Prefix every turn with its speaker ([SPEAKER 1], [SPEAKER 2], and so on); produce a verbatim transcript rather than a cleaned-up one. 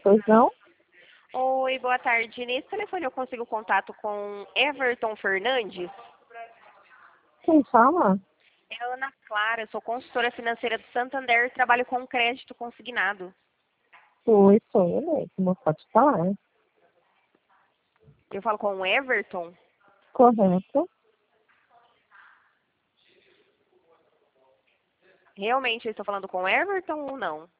[SPEAKER 1] Pois não?
[SPEAKER 2] Oi, boa tarde. Nesse telefone eu consigo contato com Everton Fernandes?
[SPEAKER 1] Quem fala?
[SPEAKER 2] É a Ana Clara, eu sou consultora financeira do Santander e trabalho com crédito consignado.
[SPEAKER 1] Oi, sou eu mesmo. Pode falar.
[SPEAKER 2] Eu falo com o Everton?
[SPEAKER 1] Correto.
[SPEAKER 2] Realmente eu estou falando com o Everton ou não?